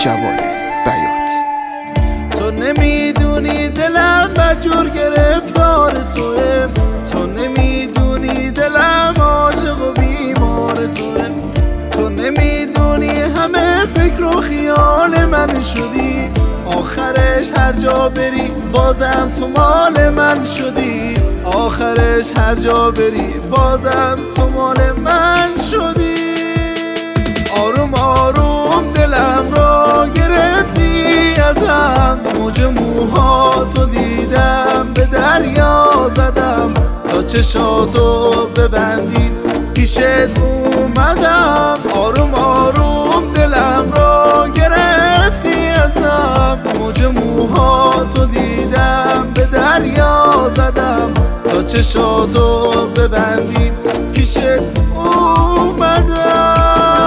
جواد بیات. تو نمیدونی دلم بدجور گرفتار توه، تو نمیدونی دلم عاشق و بیمار توه، تو نمیدونی همه فکر و خیال من شدی، آخرش هر جا بری بازم تو مال من شدی، آخرش هر جا بری بازم تو مال من شدی. آروم آروم دلم را گرفتی ازم، موج موهاتو دیدم به دریا زدم، تا چشاتو ببندی پیشت اومدم. آروم آروم دلم را گرفتی ازم، موج موهاتو دیدم به دریا زدم، تا چشاتو ببندی پیشت اومدم.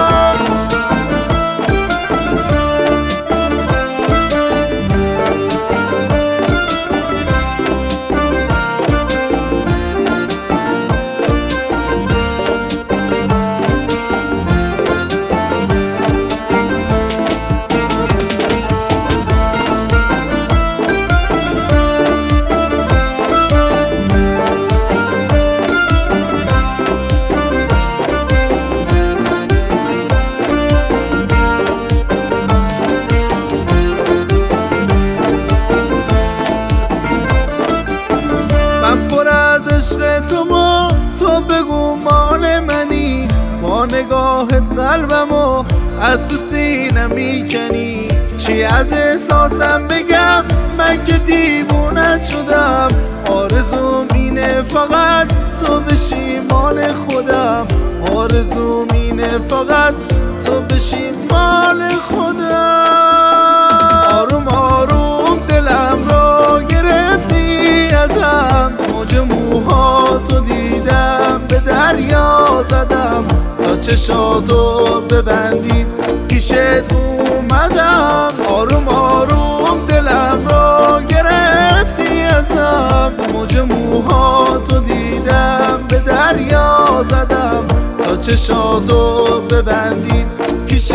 من پر از عشق تو بگو مال منی، با نگاهت قلبمو از تو سینه میکنی. چی از احساسم بگم من که دیوونت شدم، آرزوم اینه فقط تو بشی مال خودم، آرزوم اینه فقط تو بشی مال خودم. آروم آروم دلم را گرفتی ازم، موج موهاتو دیدم به دریا زدم، تا چشاتو ببندی پیشت اومدم. آروم آروم دلم را گرفتی ازم، موج موهاتو دیدم به دریا زدم، تا چشاتو ببندی پیشت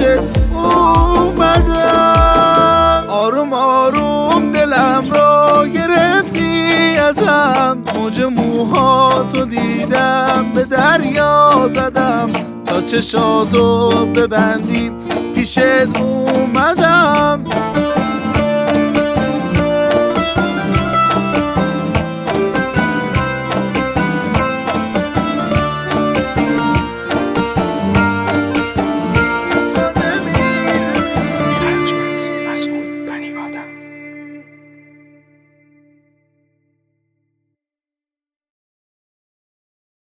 اومدم. آروم آروم دلم را گرفتی ازم، موج موهاتو دیدم به دریا زدم، تا چشاتو ببندی پیشت اومدم.